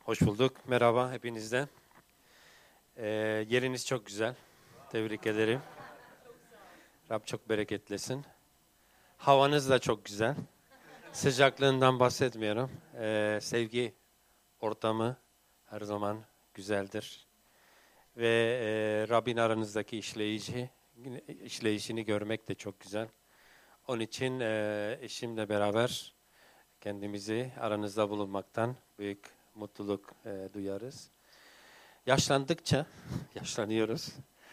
Hoş bulduk. Merhaba hepinizden. Yeriniz çok güzel. Tebrik ederim. Rab çok bereketlesin. Havanız da çok güzel. Sıcaklığından bahsetmiyorum. Sevgi ortamı her zaman güzeldir. Ve Rabbin aranızdaki işleyişini görmek de çok güzel. Onun için eşimle beraber kendimizi aranızda bulunmaktan büyük mutluluk duyarız. Yaşlandıkça, yaşlanıyoruz.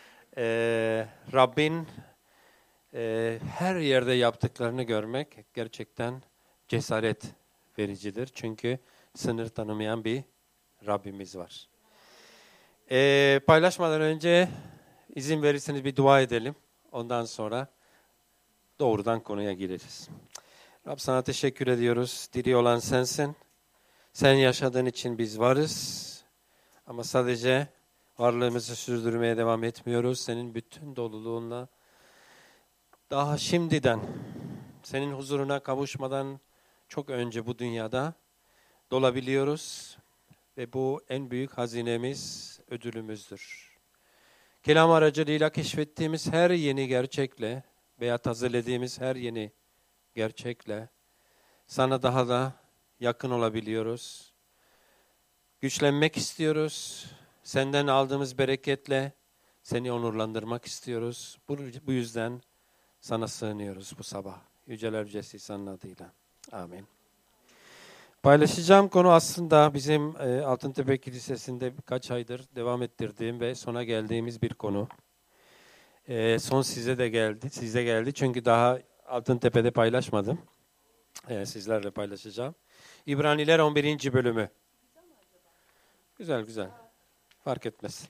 Rabbin her yerde yaptıklarını görmek gerçekten cesaret vericidir. Çünkü sınır tanımayan bir Rabbimiz var. Paylaşmadan önce izin verirseniz bir dua edelim. Ondan sonra doğrudan konuya gireriz. Rab sana teşekkür ediyoruz. Diri olan sensin. Sen yaşadığın için biz varız. Ama sadece varlığımızı sürdürmeye devam etmiyoruz. Senin bütün doluluğunla daha şimdiden, senin huzuruna kavuşmadan çok önce bu dünyada dolabiliyoruz. Ve bu en büyük hazinemiz, ödülümüzdür. Kelam aracılığıyla keşfettiğimiz her yeni gerçekle veya tazelediğimiz her yeni gerçekle sana daha da yakın olabiliyoruz. Güçlenmek istiyoruz. Senden aldığımız bereketle seni onurlandırmak istiyoruz. Bu yüzden sana sığınıyoruz bu sabah. Yüceler Yücesi İsa'nın adıyla. Amin. Paylaşacağım konu aslında bizim Altıntepe Kilisesi'nde birkaç aydır devam ettirdiğim ve sona geldiğimiz bir konu. Son size geldi çünkü daha Altıntepe'de paylaşmadım. Sizlerle paylaşacağım. İbraniler 11. bölümü. Güzel. Fark etmez.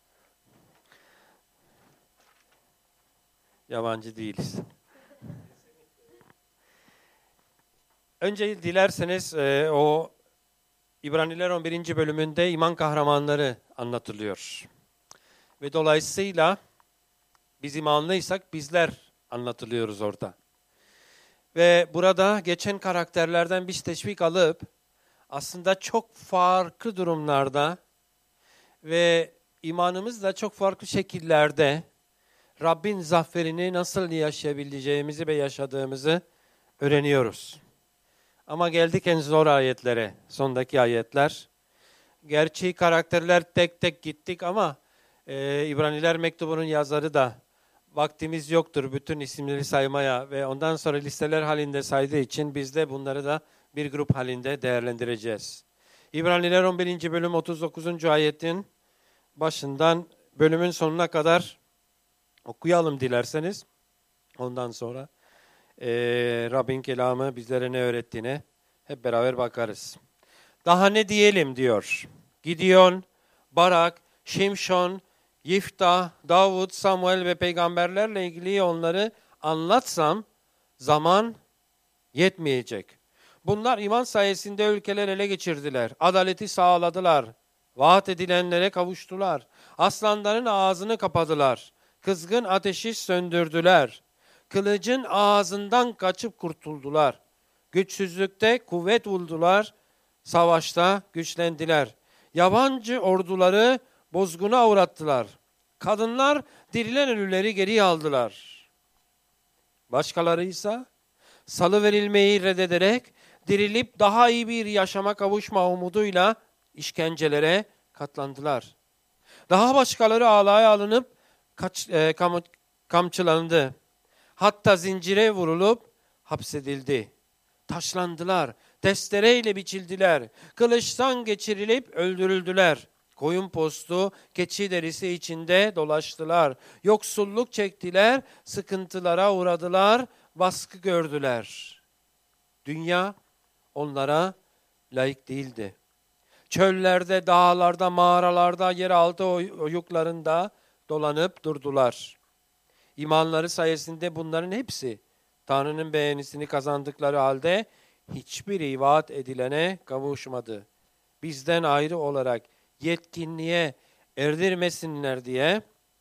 Yabancı değiliz. Önce dilerseniz o İbraniler 11. bölümünde iman kahramanları anlatılıyor. Ve dolayısıyla biz imanlıysak bizler anlatılıyoruz orada. Ve burada geçen karakterlerden biz teşvik alıp aslında çok farklı durumlarda ve imanımızla çok farklı şekillerde Rabbin zaferini nasıl yaşayabileceğimizi ve yaşadığımızı öğreniyoruz. Ama geldik en zor ayetlere, sondaki ayetler. Gerçi karakterler tek tek gittik ama İbraniler mektubunun yazarı da vaktimiz yoktur bütün isimleri saymaya ve ondan sonra listeler halinde saydığı için biz de bunları da bir grup halinde değerlendireceğiz. İbraniler 11. bölüm 39. ayetin başından bölümün sonuna kadar okuyalım dilerseniz. Ondan sonra Rabbin kelamı bizlere ne öğrettiğine hep beraber bakarız. Daha ne diyelim diyor. Gideon, Barak, Şimşon, Yiftah, Davud, Samuel ve peygamberlerle ilgili onları anlatsam zaman yetmeyecek. Bunlar iman sayesinde ülkeler ele geçirdiler. Adaleti sağladılar. Vaat edilenlere kavuştular. Aslanların ağzını kapadılar. Kızgın ateşi söndürdüler. Kılıcın ağzından kaçıp kurtuldular. Güçsüzlükte kuvvet buldular. Savaşta güçlendiler. Yabancı orduları bozguna uğrattılar. Kadınlar dirilen ölüleri geri aldılar. Başkaları ise salıverilmeyi reddederek dirilip daha iyi bir yaşama kavuşma umuduyla işkencelere katlandılar. Daha başkaları alaya alınıp kamçılandı. Hatta zincire vurulup hapsedildi. Taşlandılar, testereyle biçildiler, kılıçtan geçirilip öldürüldüler. Koyun postu, keçi derisi içinde dolaştılar. Yoksulluk çektiler, sıkıntılara uğradılar, baskı gördüler. Dünya onlara layık değildi. Çöllerde, dağlarda, mağaralarda, yeraltı oyuklarında dolanıp durdular. İmanları sayesinde bunların hepsi Tanrı'nın beğenisini kazandıkları halde hiçbir vaat edilene kavuşmadı. Bizden ayrı olarak yetkinliğe ermesinler diye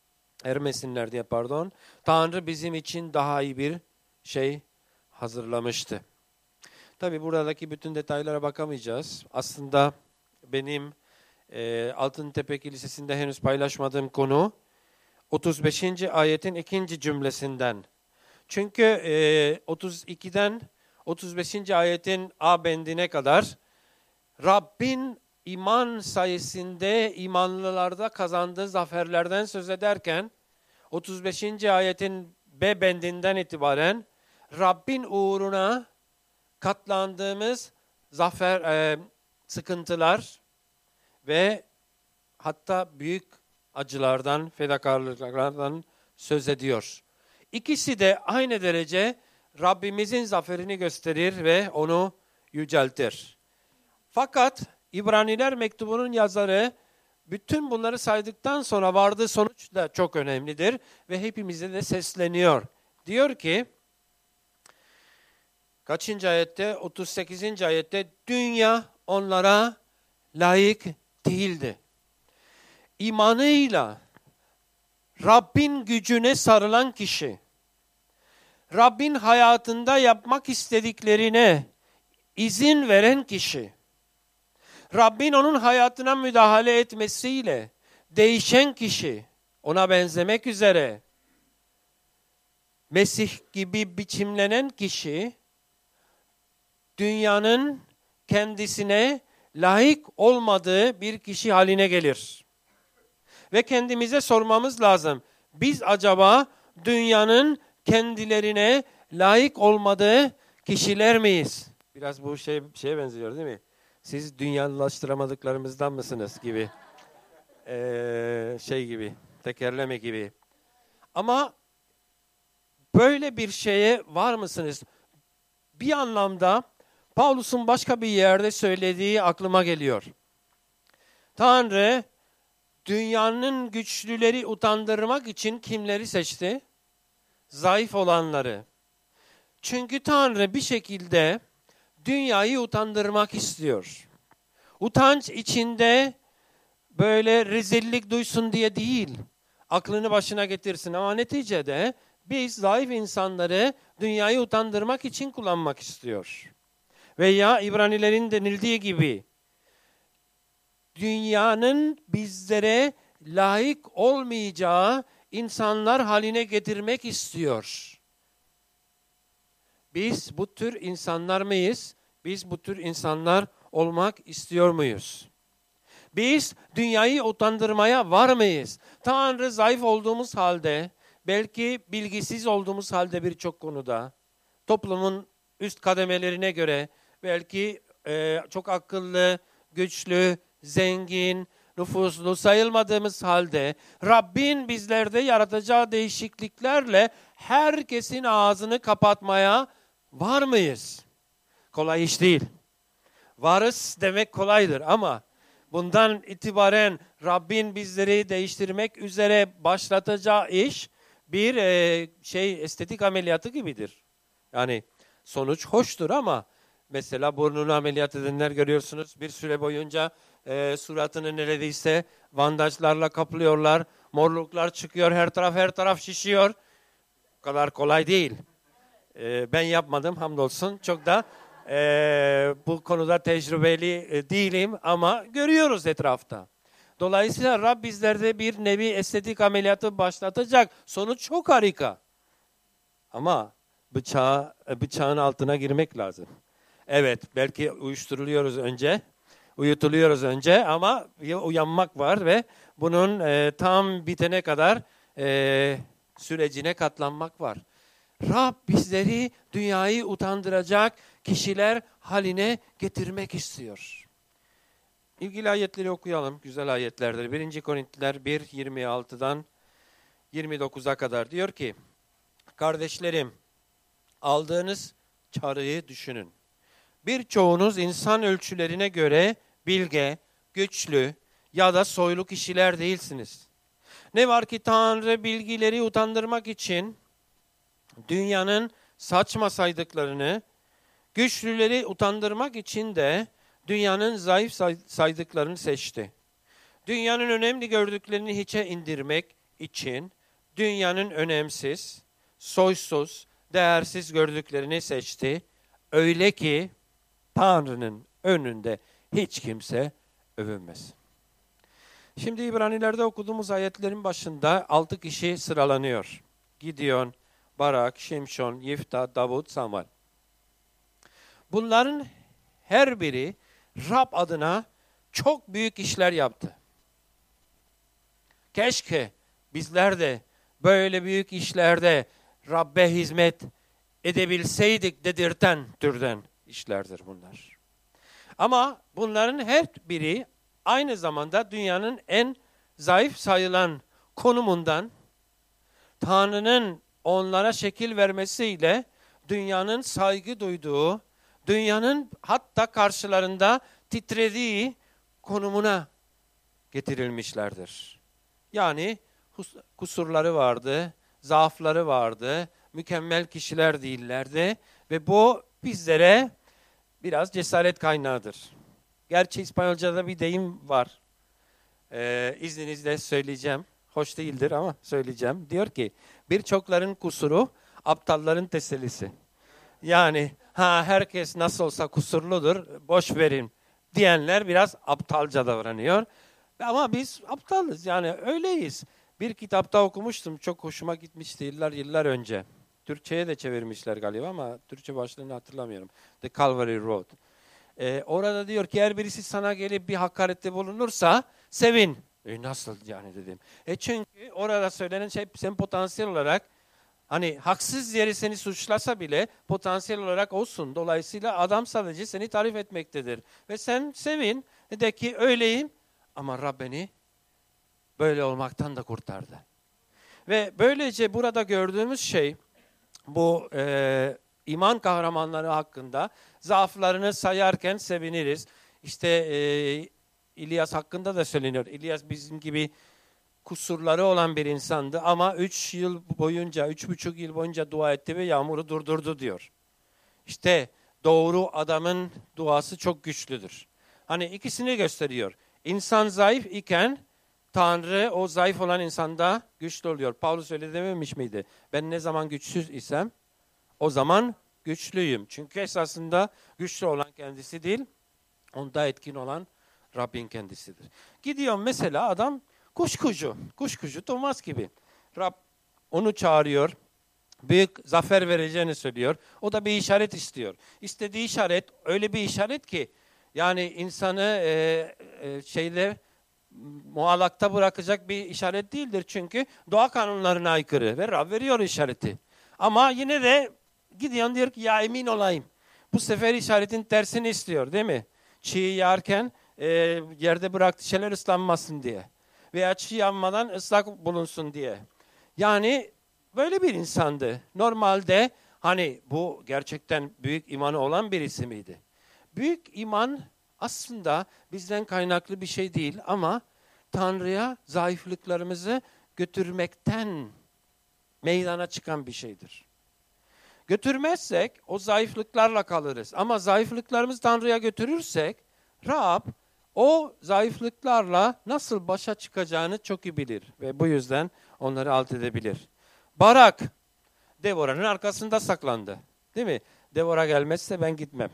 Tanrı bizim için daha iyi bir şey hazırlamıştı. Tabii buradaki bütün detaylara bakamayacağız. Aslında benim Altıntepe Kilisesi'nde henüz paylaşmadığım konu 35. ayetin 2. cümlesinden. Çünkü 32'den 35. ayetin A bendine kadar Rabbin iman sayesinde imanlılarda kazandığı zaferlerden söz ederken 35. ayetin B bendinden itibaren Rabbin uğruna katlandığımız zafer, sıkıntılar ve hatta büyük acılardan, fedakarlıklardan söz ediyor. İkisi de aynı derece Rabbimizin zaferini gösterir ve onu yüceltir. Fakat İbraniler mektubunun yazarı bütün bunları saydıktan sonra vardığı sonuç da çok önemlidir ve hepimize de sesleniyor. Diyor ki, kaçıncı ayette? 38. ayette, dünya onlara layık değildi. İmanıyla Rabbin gücüne sarılan kişi, Rabbin hayatında yapmak istediklerine izin veren kişi, Rabbin onun hayatına müdahale etmesiyle değişen kişi, ona benzemek üzere Mesih gibi biçimlenen kişi, dünyanın kendisine layık olmadığı bir kişi haline gelir. Ve kendimize sormamız lazım. Biz acaba dünyanın kendilerine layık olmadığı kişiler miyiz? Biraz bu şeye benziyor değil mi? Siz dünyalaştıramadıklarımızdan mısınız gibi. Gibi, tekerleme gibi. Ama böyle bir şeye var mısınız? Bir anlamda Paulus'un başka bir yerde söylediği aklıma geliyor. Tanrı dünyanın güçlüleri utandırmak için kimleri seçti? Zayıf olanları. Çünkü Tanrı bir şekilde dünyayı utandırmak istiyor. Utanç içinde böyle rezillik duysun diye değil, aklını başına getirsin. Ama neticede biz zayıf insanları dünyayı utandırmak için kullanmak istiyor. Veya İbranilerin denildiği gibi, dünyanın bizlere layık olmayacağı insanlar haline getirmek istiyor. Biz bu tür insanlar mıyız? Biz bu tür insanlar olmak istiyor muyuz? Biz dünyayı utandırmaya var mıyız? Tanrı zayıf olduğumuz halde, belki bilgisiz olduğumuz halde birçok konuda, toplumun üst kademelerine göre, belki çok akıllı, güçlü, zengin, nüfuslu sayılmadığımız halde, Rabbin bizlerde yaratacağı değişikliklerle herkesin ağzını kapatmaya var mıyız? Kolay iş değil. Varız demek kolaydır ama bundan itibaren Rabbin bizleri değiştirmek üzere başlatacağı iş bir estetik ameliyatı gibidir. Yani sonuç hoştur ama mesela burnunu ameliyat edenler görüyorsunuz. Bir süre boyunca suratını neredeyse bandajlarla kaplıyorlar. Morluklar çıkıyor, her taraf şişiyor. O kadar kolay değil. Ben yapmadım hamdolsun. Çok da bu konuda tecrübeli değilim ama görüyoruz etrafta. Dolayısıyla Rab bizlerde bir nevi estetik ameliyatı başlatacak. Sonuç çok harika. Ama bıçağın altına girmek lazım. Evet, belki uyutuluyoruz önce ama uyanmak var ve bunun tam bitene kadar sürecine katlanmak var. Rab bizleri dünyayı utandıracak kişiler haline getirmek istiyor. İlgili ayetleri okuyalım. Güzel ayetlerdir. 1. Korintiler 1, 26'dan 29'a kadar diyor ki, kardeşlerim, aldığınız çağrıyı düşünün. Birçoğunuz insan ölçülerine göre bilge, güçlü ya da soylu kişiler değilsiniz. Ne var ki Tanrı bilgileri utandırmak için dünyanın saçma saydıklarını, güçlüleri utandırmak için de dünyanın zayıf saydıklarını seçti. Dünyanın önemli gördüklerini hiçe indirmek için dünyanın önemsiz, soysuz, değersiz gördüklerini seçti. Öyle ki Tanrı'nın önünde hiç kimse övünmesin. Şimdi İbraniler'de okuduğumuz ayetlerin başında 6 kişi sıralanıyor. Gideon, Barak, Şimşon, Yifta, Davut, Samuel. Bunların her biri Rab adına çok büyük işler yaptı. Keşke bizler de böyle büyük işlerde Rab'be hizmet edebilseydik dedirten türden işlerdir bunlar. Ama bunların her biri aynı zamanda dünyanın en zayıf sayılan konumundan Tanrı'nın onlara şekil vermesiyle dünyanın saygı duyduğu, dünyanın hatta karşılarında titrediği konumuna getirilmişlerdir. Yani kusurları vardı, zaafları vardı, mükemmel kişiler değillerdi ve bu bizlere biraz cesaret kaynağıdır. Gerçi İspanyolca'da bir deyim var. İzninizle söyleyeceğim. Hoş değildir ama söyleyeceğim. Diyor ki, birçokların kusuru aptalların tesellisi. Yani herkes nasıl olsa kusurludur, boş verin diyenler biraz aptalca davranıyor. Ama biz aptalız, yani öyleyiz. Bir kitapta okumuştum, çok hoşuma gitmişti yıllar önce. Türkçe'ye de çevirmişler galiba ama Türkçe başlığını hatırlamıyorum. The Calvary Road. Orada diyor ki eğer birisi sana gelip bir hakarette bulunursa sevin. Nasıl yani dedim. Çünkü orada söylenen şey sen potansiyel olarak hani haksız yere seni suçlasa bile potansiyel olarak olsun. Dolayısıyla adam sadece seni tarif etmektedir. Ve sen sevin. De ki öyleyim ama Rab beni böyle olmaktan da kurtardı. Ve böylece burada gördüğümüz şey bu iman kahramanları hakkında zaaflarını sayarken seviniriz. İşte İlyas hakkında da söyleniyor. İlyas bizim gibi kusurları olan bir insandı ama 3,5 yıl boyunca dua etti ve yağmuru durdurdu diyor. İşte doğru adamın duası çok güçlüdür. Hani ikisini gösteriyor. İnsan zayıf iken Tanrı o zayıf olan insanda güçlü oluyor. Paulus öyle dememiş miydi? Ben ne zaman güçsüz isem o zaman güçlüyüm. Çünkü esasında güçlü olan kendisi değil, onda etkin olan Rabbin kendisidir. Gidiyor mesela adam kuşkucu Thomas gibi. Rab onu çağırıyor, büyük zafer vereceğini söylüyor. O da bir işaret istiyor. İstediği işaret öyle bir işaret ki yani insanı muallakta bırakacak bir işaret değildir. Çünkü doğa kanunlarına aykırı ve Rab veriyor işareti. Ama yine de Gideon diyor ki ya emin olayım. Bu sefer işaretin tersini istiyor değil mi? Çiğ yarken yerde bıraktığı şeyler ıslanmasın diye. Veya çiğ yanmadan ıslak bulunsun diye. Yani böyle bir insandı. Normalde hani bu gerçekten büyük imanı olan birisi miydi? Büyük iman aslında bizden kaynaklı bir şey değil ama Tanrı'ya zayıflıklarımızı götürmekten meydana çıkan bir şeydir. Götürmezsek o zayıflıklarla kalırız. Ama zayıflıklarımızı Tanrı'ya götürürsek Rab o zayıflıklarla nasıl başa çıkacağını çok iyi bilir. Ve bu yüzden onları alt edebilir. Barak, Devora'nın arkasında saklandı. Değil mi? Devora gelmezse ben gitmem.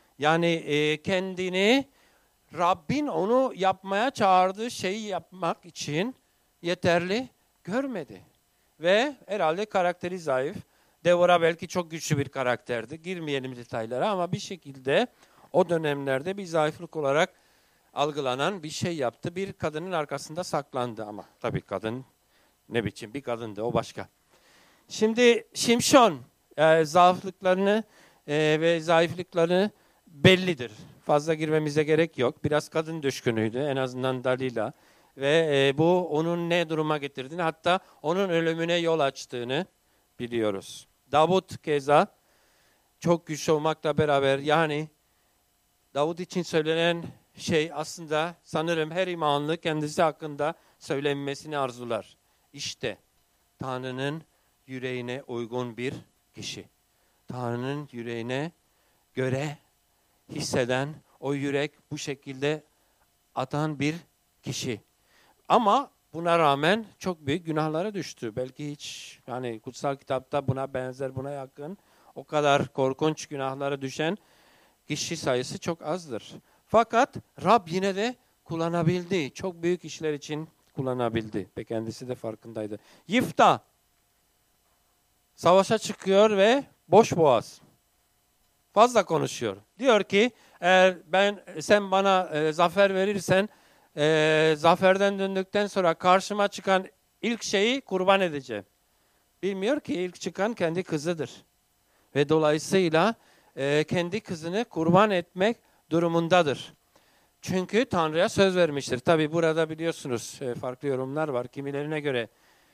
Yani kendini Rabbin onu yapmaya çağırdığı şeyi yapmak için yeterli görmedi. Ve herhalde karakteri zayıf. Devora belki çok güçlü bir karakterdi. Girmeyelim detaylara ama bir şekilde o dönemlerde bir zayıflık olarak algılanan bir şey yaptı. Bir kadının arkasında saklandı ama tabii kadın ne biçim bir kadındı o başka. Şimdi Şimşon zaaflıklarını ve zayıflıklarını bellidir. Fazla girmemize gerek yok. Biraz kadın düşkünüydü en azından Dalila. Ve bu onun ne duruma getirdiğini hatta onun ölümüne yol açtığını biliyoruz. Davut keza çok güçlü olmakla beraber yani Davut için söylenen şey aslında sanırım her imanlı kendisi hakkında söylenmesini arzular. İşte Tanrı'nın yüreğine uygun bir kişi. Tanrı'nın yüreğine göre hisseden, o yürek bu şekilde atan bir kişi. Ama buna rağmen çok büyük günahlara düştü. Belki hiç yani kutsal kitapta buna benzer, buna yakın o kadar korkunç günahlara düşen kişi sayısı çok azdır. Fakat Rab yine de kullanabildi. Çok büyük işler için kullanabildi. Ve kendisi de farkındaydı. Yifta savaşa çıkıyor ve boş boğaz. Fazla konuşuyor. Diyor ki eğer sen bana zafer verirsen zaferden döndükten sonra karşıma çıkan ilk şeyi kurban edeceğim. Bilmiyor ki ilk çıkan kendi kızıdır. Ve dolayısıyla kendi kızını kurban etmek durumundadır. Çünkü Tanrı'ya söz vermiştir. Tabi burada biliyorsunuz farklı yorumlar var. Kimilerine göre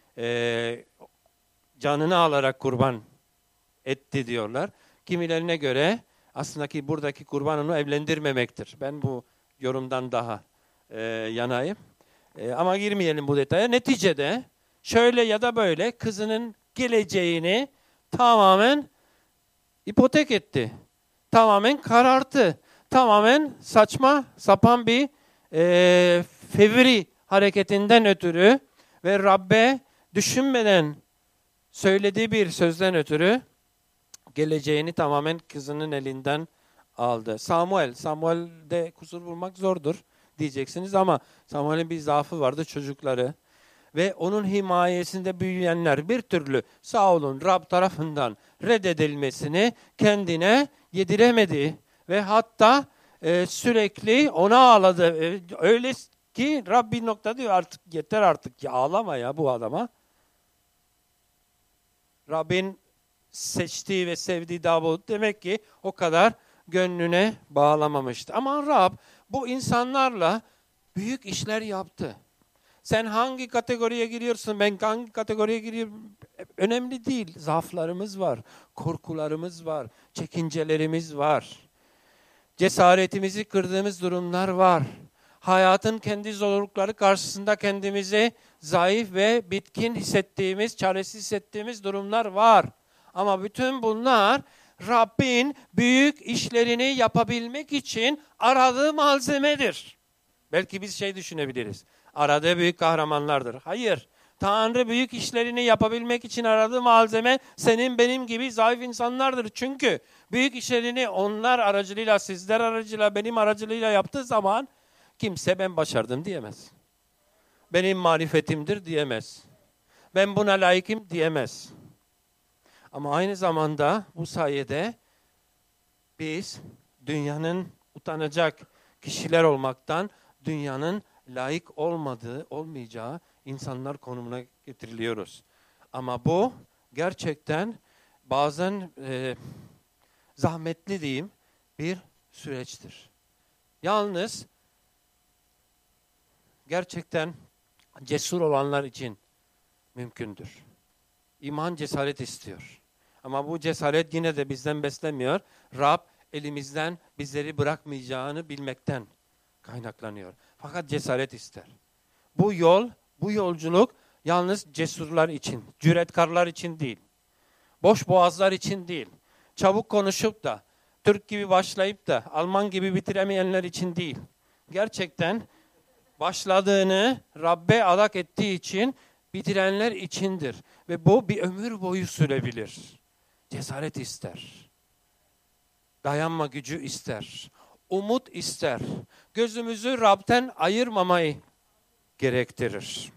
canını alarak kurban etti diyorlar. Kimilerine göre aslında ki buradaki kurban onu evlendirmemektir. Ben bu yorumdan daha yanayım. Ama girmeyelim bu detaya. Neticede şöyle ya da böyle kızının geleceğini tamamen ipotek etti. Tamamen kararttı. Tamamen saçma sapan bir fevri hareketinden ötürü ve Rabbe düşünmeden söylediği bir sözden ötürü geleceğini tamamen kızının elinden aldı. Samuel'de kusur bulmak zordur diyeceksiniz ama Samuel'in bir zaafı vardı, çocukları. Ve onun himayesinde büyüyenler bir türlü Saul'un Rab tarafından reddedilmesini kendine yediremedi. Ve hatta sürekli ona ağladı. Öyle ki Rab bir nokta diyor artık yeter artık ya ağlama ya bu adama. Rabbin seçtiği ve sevdiği Davud demek ki o kadar gönlüne bağlamamıştı. Ama Rab bu insanlarla büyük işler yaptı. Sen hangi kategoriye giriyorsun, ben hangi kategoriye giriyorum önemli değil. Zaaflarımız var, korkularımız var, çekincelerimiz var. Cesaretimizi kırdığımız durumlar var. Hayatın kendi zorlukları karşısında kendimizi zayıf ve bitkin hissettiğimiz, çaresiz hissettiğimiz durumlar var. Ama bütün bunlar Rabbin büyük işlerini yapabilmek için aradığı malzemedir. Belki biz düşünebiliriz. Aradığı büyük kahramanlardır. Hayır. Tanrı büyük işlerini yapabilmek için aradığı malzeme senin benim gibi zayıf insanlardır. Çünkü büyük işlerini onlar aracılığıyla, sizler aracılığıyla, benim aracılığıyla yaptığı zaman kimse ben başardım diyemez. Benim marifetimdir diyemez. Ben buna layıkım diyemez. Ama aynı zamanda bu sayede biz dünyanın utanacak kişiler olmaktan dünyanın layık olmayacağı insanlar konumuna getiriliyoruz. Ama bu gerçekten bazen zahmetli diyeyim bir süreçtir. Yalnız gerçekten cesur olanlar için mümkündür. İman cesaret istiyor. Ama bu cesaret yine de bizden beslemiyor. Rab elimizden bizleri bırakmayacağını bilmekten kaynaklanıyor. Fakat cesaret ister. Bu yolculuk yalnız cesurlar için, cüretkarlar için değil. Boş boğazlar için değil. Çabuk konuşup da, Türk gibi başlayıp da, Alman gibi bitiremeyenler için değil. Gerçekten başladığını Rabbe adak ettiği için bitirenler içindir. Ve bu bir ömür boyu sürebilir. Cesaret ister. Dayanma gücü ister. Umut ister. Gözümüzü Rab'den ayırmamayı gerektirir.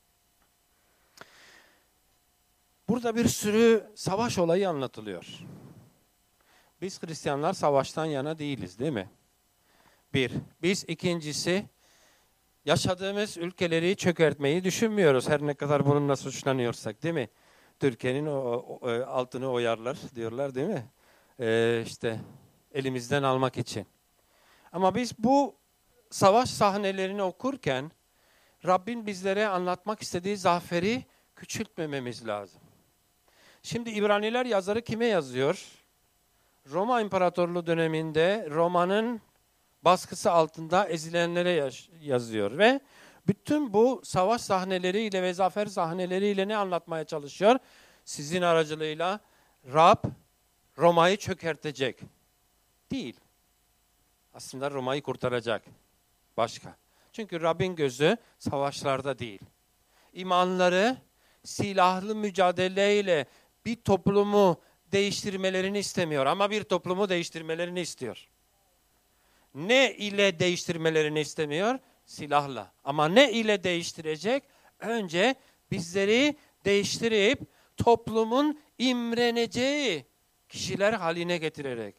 Burada bir sürü savaş olayı anlatılıyor. Biz Hristiyanlar savaştan yana değiliz, değil mi? Biz ikincisi yaşadığımız ülkeleri çökertmeyi düşünmüyoruz. Her ne kadar bununla suçlanıyorsak, değil mi? Türkiye'nin altını oyarlar diyorlar, değil mi? Elimizden almak için. Ama biz bu savaş sahnelerini okurken Rabbin bizlere anlatmak istediği zaferi küçültmememiz lazım. Şimdi İbraniler yazarı kime yazıyor? Roma İmparatorluğu döneminde Roma'nın baskısı altında ezilenlere yazıyor ve bütün bu savaş sahneleriyle ve zafer sahneleriyle ne anlatmaya çalışıyor? Sizin aracılığıyla Rab Roma'yı çökertecek. Değil. Aslında Roma'yı kurtaracak. Başka. Çünkü Rabbin gözü savaşlarda değil. İmanları silahlı mücadeleyle bir toplumu değiştirmelerini istemiyor ama bir toplumu değiştirmelerini istiyor. Ne ile değiştirmelerini istemiyor? silahla. Ama ne ile değiştirecek? Önce bizleri değiştirip toplumun imreneceği kişiler haline getirerek.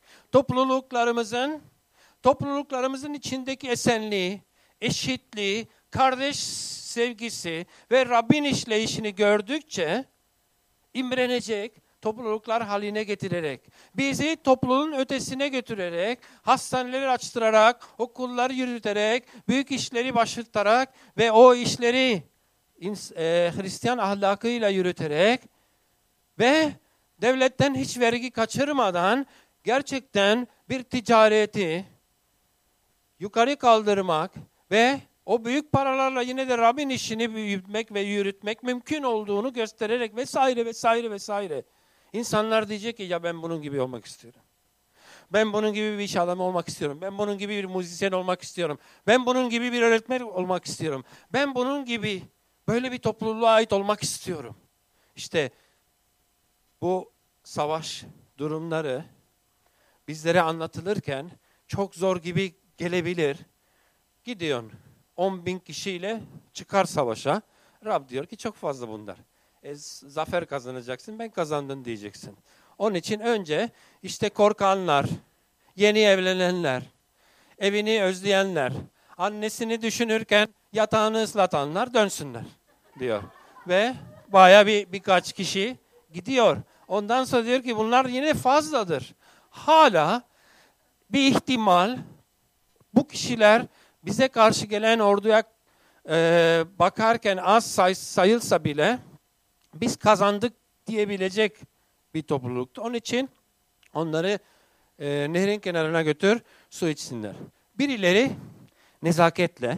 Topluluklarımızın içindeki esenliği, eşitliği, kardeş sevgisi ve Rabbin işleyişini gördükçe imrenecek topluluklar haline getirerek, bizi topluluğun ötesine götürerek, hastaneleri açtırarak, okulları yürüterek, büyük işleri başlatarak ve o işleri Hristiyan ahlakıyla yürüterek ve devletten hiç vergi kaçırmadan gerçekten bir ticareti yukarı kaldırmak ve o büyük paralarla yine de Rabbin işini büyütmek ve yürütmek mümkün olduğunu göstererek vesaire vesaire vesaire. İnsanlar diyecek ki ya ben bunun gibi olmak istiyorum. Ben bunun gibi bir iş adamı olmak istiyorum. Ben bunun gibi bir müzisyen olmak istiyorum. Ben bunun gibi bir öğretmen olmak istiyorum. Ben bunun gibi böyle bir topluluğa ait olmak istiyorum. İşte bu savaş durumları bizlere anlatılırken çok zor gibi gelebilir. Gidiyorsun 10.000 kişiyle çıkar savaşa. Rab diyor ki çok fazla bunlar. Zafer kazanacaksın, ben kazandım diyeceksin. Onun için önce işte korkanlar, yeni evlenenler, evini özleyenler, annesini düşünürken yatağını ıslatanlar dönsünler diyor. Ve bayağı birkaç kişi gidiyor. Ondan sonra diyor ki bunlar yine fazladır. Hala bir ihtimal bu kişiler bize karşı gelen orduya bakarken az sayılsa bile biz kazandık diyebilecek bir topluluktu. Onun için onları nehrin kenarına götür, su içsinler. Birileri nezaketle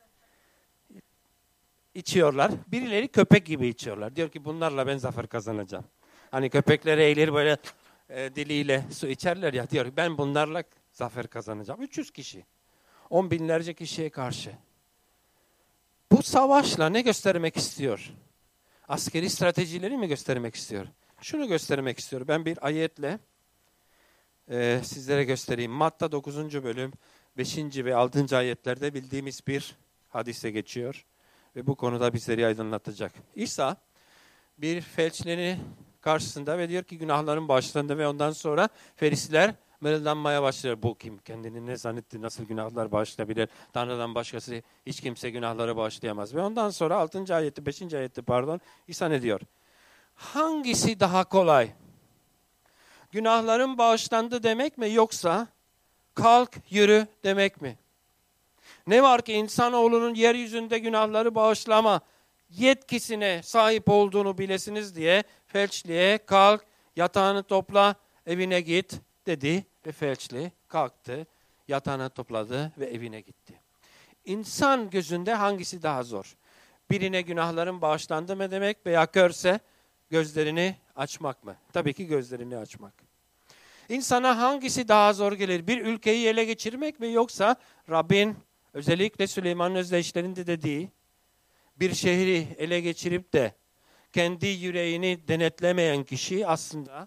içiyorlar, birileri köpek gibi içiyorlar. Diyor ki bunlarla ben zafer kazanacağım. Hani köpekler eğilir böyle diliyle su içerler ya, diyor ben bunlarla zafer kazanacağım. 300 kişi, 10 binlerce kişiye karşı. Bu savaşla ne göstermek istiyor? Askeri stratejileri mi göstermek istiyor? Şunu göstermek istiyor. Ben bir ayetle sizlere göstereyim. Matta 9. bölüm 5. ve 6. ayetlerde bildiğimiz bir hadise geçiyor. Ve bu konuda bizleri aydınlatacak. İsa bir felçlinin karşısında ve diyor ki günahların bağışlandı ve ondan sonra Ferisiler mırıldanmaya başlıyor. Bu kim? Kendini ne zannetti? Nasıl günahlar bağışlayabilir? Tanrı'dan başkası hiç kimse günahları bağışlayamaz. Ve ondan sonra 6. ayette, 5. ayette İsa ne diyor? Hangisi daha kolay? Günahların bağışlandı demek mi yoksa kalk yürü demek mi? Ne var ki insanoğlunun yeryüzünde günahları bağışlama yetkisine sahip olduğunu bilesiniz diye felçliye kalk, yatağını topla, evine git dedi ve felçli kalktı, yatağını topladı ve evine gitti. İnsan gözünde hangisi daha zor? Birine günahların bağışlandı mı demek veya körse gözlerini açmak mı? Tabii ki gözlerini açmak. İnsana hangisi daha zor gelir? Bir ülkeyi ele geçirmek mi yoksa Rabbin özellikle Süleyman'ın özdeyişlerinde dediği bir şehri ele geçirip de kendi yüreğini denetlemeyen kişi aslında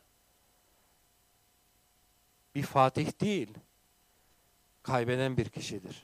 bir fatih değil, kaybeden bir kişidir.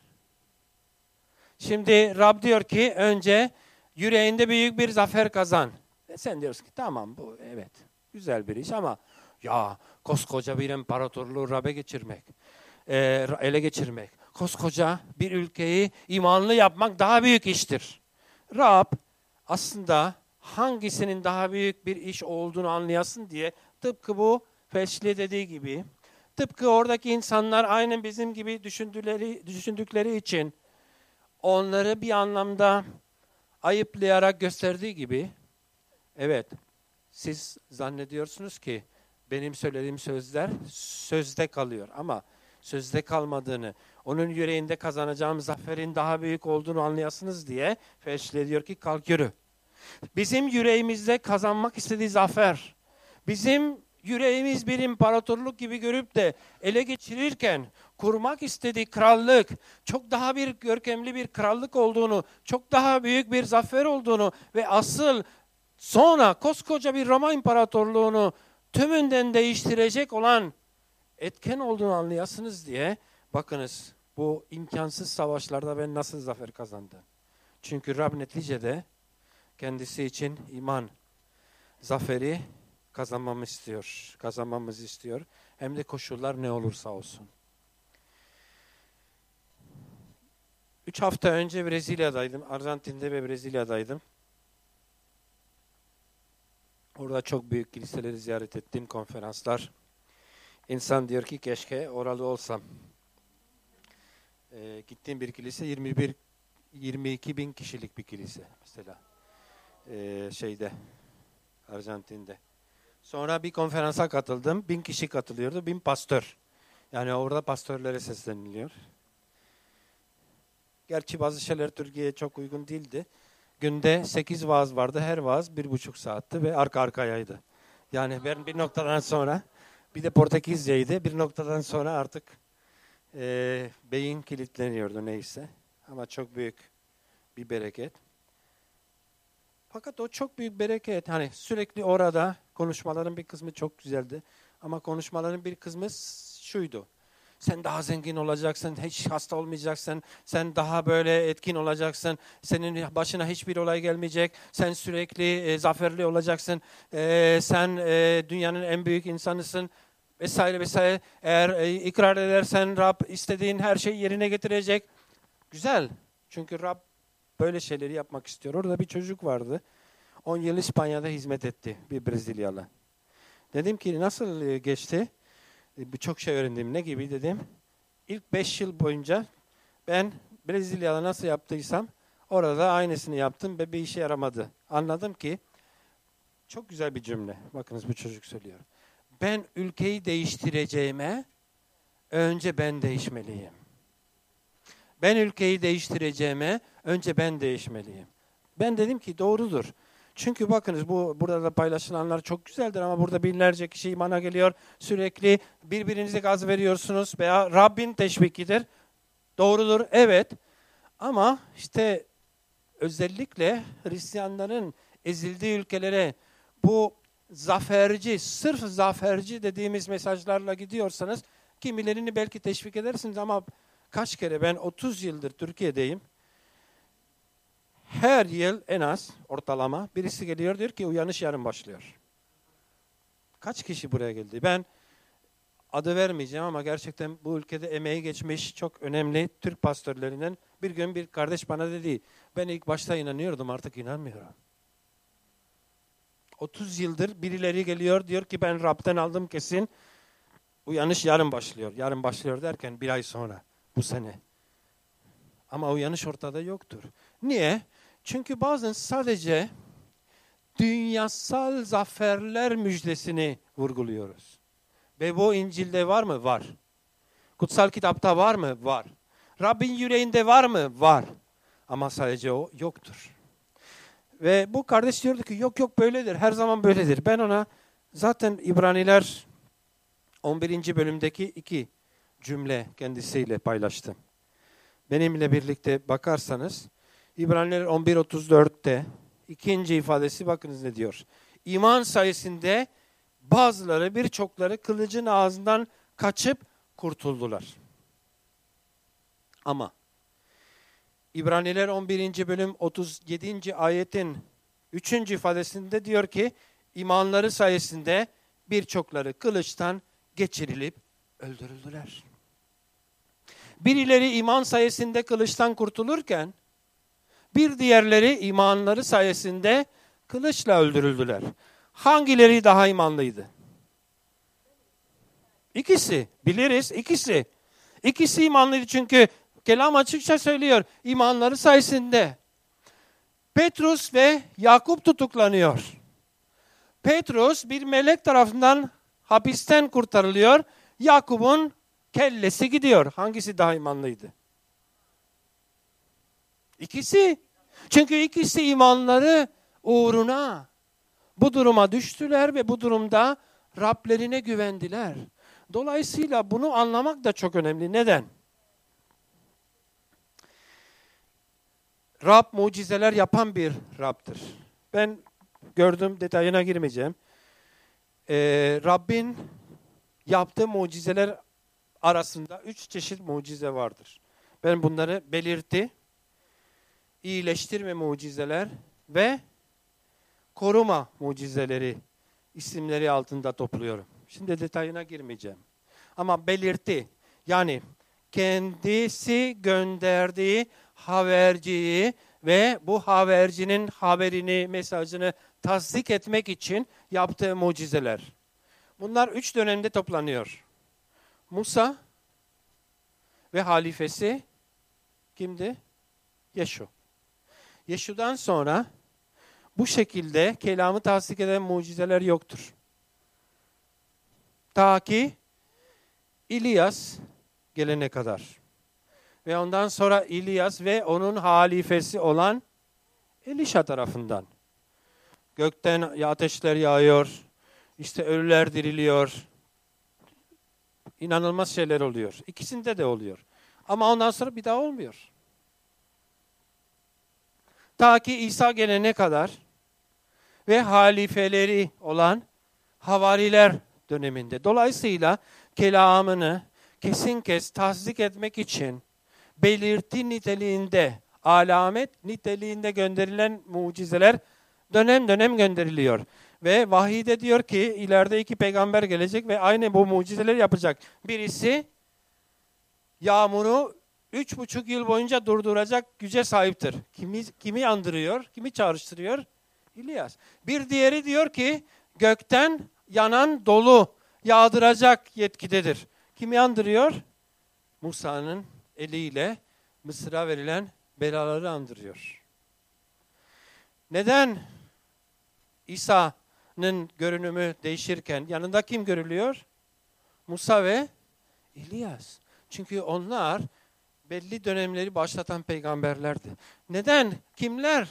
Şimdi Rab diyor ki önce yüreğinde büyük bir zafer kazan. Sen diyorsun ki tamam bu evet güzel bir iş ama ya koskoca bir imparatorluğu Rab'e geçirmek, ele geçirmek, koskoca bir ülkeyi imanlı yapmak daha büyük iştir. Rab aslında hangisinin daha büyük bir iş olduğunu anlayasın diye tıpkı bu felçli dediği gibi, tıpkı oradaki insanlar aynen bizim gibi düşündükleri için onları bir anlamda ayıplayarak gösterdiği gibi, evet siz zannediyorsunuz ki benim söylediğim sözler sözde kalıyor ama sözde kalmadığını, onun yüreğinde kazanacağım zaferin daha büyük olduğunu anlayasınız diye felçli diyor ki kalk yürü. Bizim yüreğimizde kazanmak istediği zafer, bizim yüreğimiz bir imparatorluk gibi görüp de ele geçirirken kurmak istediği krallık çok daha bir görkemli bir krallık olduğunu, çok daha büyük bir zafer olduğunu ve asıl sonra koskoca bir Roma imparatorluğunu tümünden değiştirecek olan etken olduğunu anlayasınız diye bakınız Bu imkansız savaşlarda ben nasıl zafer kazandım? Çünkü Rab neticede kendisi için iman zaferi kazanmamızı istiyor. Hem de koşullar ne olursa olsun. 3 hafta önce Brezilya'daydım. Arjantin'de ve Brezilya'daydım. Orada çok büyük kiliseleri ziyaret ettim, konferanslar. İnsan diyor ki keşke oralı olsam. Gittiğim bir kilise 22 bin kişilik bir kilise mesela. Arjantin'de. Sonra bir konferansa katıldım. 1000 kişi katılıyordu. 1000 pastör. Yani orada pastörlere sesleniliyor. Gerçi bazı şeyler Türkiye'ye çok uygun değildi. Günde 8 vaaz vardı. Her vaaz 1,5 saatti ve arka arkayaydı. Yani ben bir noktadan sonra, bir de Portekizceydi. Bir noktadan sonra artık beyin kilitleniyordu neyse. Ama çok büyük bir bereket. Fakat o çok büyük bereket. Hani sürekli orada konuşmaların bir kısmı çok güzeldi. Ama konuşmaların bir kısmı şuydu. Sen daha zengin olacaksın, hiç hasta olmayacaksın, sen daha böyle etkin olacaksın, senin başına hiçbir olay gelmeyecek, sen sürekli zaferli olacaksın, sen dünyanın en büyük insanısın vesaire vesaire. Eğer ikrar edersen Rab istediğin her şeyi yerine getirecek. Güzel, çünkü Rab böyle şeyleri yapmak istiyor. Orada bir çocuk vardı, 10 yıl İspanya'da hizmet etti, bir Brezilyalı. Dedim ki nasıl geçti? Birçok şey öğrendim. Ne gibi dedim. İlk 5 yıl boyunca ben Brezilya'da nasıl yaptıysam orada aynısını yaptım ve bir işe yaramadı. Anladım ki çok güzel bir cümle. Bakınız bu çocuk söylüyor. Ben ülkeyi değiştireceğime önce ben değişmeliyim. Ben ülkeyi değiştireceğime önce ben değişmeliyim. Ben dedim ki doğrudur. Çünkü bakınız burada da paylaşılanlar çok güzeldir ama burada binlerce kişi imana geliyor. Sürekli birbirinize gaz veriyorsunuz veya Rabbin teşvikidir. Doğrudur, evet. Ama işte özellikle Hristiyanların ezildiği ülkelere bu zaferci, sırf zaferci dediğimiz mesajlarla gidiyorsanız kimilerini belki teşvik edersiniz ama kaç kere ben 30 yıldır Türkiye'deyim. Her yıl en az ortalama birisi geliyor diyor ki uyanış yarın başlıyor. Kaç kişi buraya geldi? Ben adı vermeyeceğim ama gerçekten bu ülkede emeği geçmiş çok önemli Türk pastörlerinden bir gün bir kardeş bana dedi. Ben ilk başta inanıyordum artık inanmıyorum. 30 yıldır birileri geliyor diyor ki ben Rab'den aldım kesin. Uyanış yarın başlıyor. Yarın başlıyor derken bir ay sonra bu sene. Ama uyanış ortada yoktur. Niye? Çünkü bazen sadece dünyasal zaferler müjdesini vurguluyoruz. Ve bu İncil'de var mı? Var. Kutsal kitapta var mı? Var. Rabbin yüreğinde var mı? Var. Ama sadece o yoktur. Ve bu kardeş diyordu ki yok böyledir. Her zaman böyledir. Ben ona zaten İbraniler 11. bölümdeki 2 cümle kendisiyle paylaştım. Benimle birlikte bakarsanız İbraniler 11.34'te ikinci ifadesi bakınız ne diyor. İman sayesinde bazıları birçokları kılıcın ağzından kaçıp kurtuldular. Ama İbraniler 11. bölüm 37. ayetin 3. ifadesinde diyor ki imanları sayesinde birçokları kılıçtan geçirilip öldürüldüler. Birileri iman sayesinde kılıçtan kurtulurken bir diğerleri imanları sayesinde kılıçla öldürüldüler. Hangileri daha imanlıydı? İkisi. Biliriz ikisi. İkisi imanlıydı çünkü kelam açıkça söylüyor. İmanları sayesinde. Petrus ve Yakup tutuklanıyor. Petrus bir melek tarafından hapisten kurtarılıyor. Yakup'un kellesi gidiyor. Hangisi daha imanlıydı? İkisi. Çünkü ikisi imanları uğruna bu duruma düştüler ve bu durumda Rablerine güvendiler. Dolayısıyla bunu anlamak da çok önemli. Neden? Rab mucizeler yapan bir Rab'dır. Ben gördüm, detayına girmeyeceğim. Rabbin yaptığı mucizeler arasında 3 çeşit mucize vardır. Ben bunları belirti, iyileştirme mucizeler ve koruma mucizeleri isimleri altında topluyorum. Şimdi detayına girmeyeceğim. Ama belirti, yani kendisi gönderdiği haberciyi ve bu habercinin haberini, mesajını tasdik etmek için yaptığı mucizeler. Bunlar 3 dönemde toplanıyor. Musa ve halifesi kimdi? Yeşu. Yeşu'dan sonra bu şekilde kelamı tasdik eden mucizeler yoktur. Ta ki İlyas gelene kadar. Ve ondan sonra İlyas ve onun halifesi olan Elişa tarafından. Gökten ateşler yağıyor, işte ölüler diriliyor. İnanılmaz şeyler oluyor. İkisinde de oluyor. Ama ondan sonra bir daha olmuyor. Ta ki İsa gelene kadar ve halifeleri olan havariler döneminde. Dolayısıyla kelamını kesin kes tasdik etmek için belirti niteliğinde, alamet niteliğinde gönderilen mucizeler dönem dönem gönderiliyor. Ve vahiyde diyor ki ileride 2 peygamber gelecek ve aynı bu mucizeleri yapacak. Birisi yağmuru 3,5 yıl boyunca durduracak güce sahiptir. Kimi andırıyor, kimi çağrıştırıyor? İlyas. Bir diğeri diyor ki gökten yanan dolu yağdıracak yetkidedir. Kimi andırıyor? Musa'nın eliyle Mısır'a verilen belaları andırıyor. Neden İsa'nın görünümü değişirken yanında kim görülüyor? Musa ve İlyas. Çünkü onlar belli dönemleri başlatan peygamberlerdi. Neden? Kimler?